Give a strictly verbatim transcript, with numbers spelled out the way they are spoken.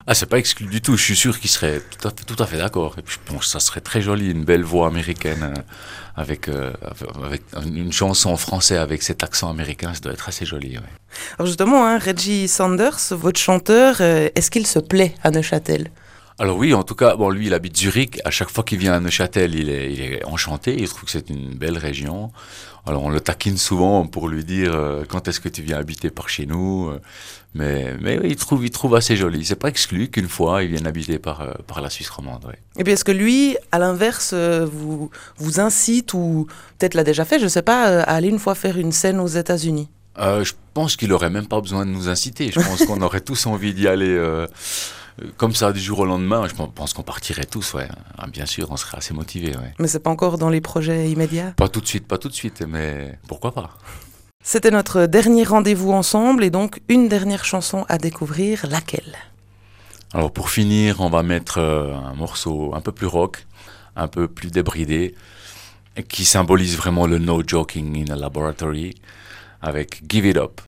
Ah, c'est pas exclu du tout. Je suis sûr qu'il serait tout à fait, tout à fait d'accord. Et puis, je pense que ça serait très joli, une belle voix américaine euh, avec, euh, avec une chanson en français avec cet accent américain. Ça doit être assez joli. Ouais. Alors justement, hein, Reggie Sanders, votre chanteur, euh, est-ce qu'il se plaît à Neuchâtel? Alors oui, en tout cas, bon, lui, il habite Zurich. À chaque fois qu'il vient à Neuchâtel, il est, il est enchanté. Il trouve que c'est une belle région. Alors on le taquine souvent pour lui dire euh, quand est-ce que tu viens habiter par chez nous. euh, Mais, mais oui, il trouve, il trouve assez joli. C'est pas exclu qu'une fois il vienne habiter par, euh, par la Suisse romande. Ouais. Et puis est-ce que lui, à l'inverse, euh, vous, vous incite, ou peut-être l'a déjà fait, je ne sais pas, euh, à aller une fois faire une scène aux États-Unis? Euh, je pense qu'il aurait même pas besoin de nous inciter. Je pense qu'on aurait tous envie d'y aller euh, comme ça du jour au lendemain. Je pense qu'on partirait tous, ouais. Ah, bien sûr, on serait assez motivés, ouais. Mais c'est pas encore dans les projets immédiats. Pas tout de suite, pas tout de suite, mais pourquoi pas. C'était notre dernier rendez-vous ensemble, et donc une dernière chanson à découvrir, laquelle? Alors pour finir, on va mettre euh, un morceau un peu plus rock, un peu plus débridé, qui symbolise vraiment le no joking in a laboratory, avec Give It Up.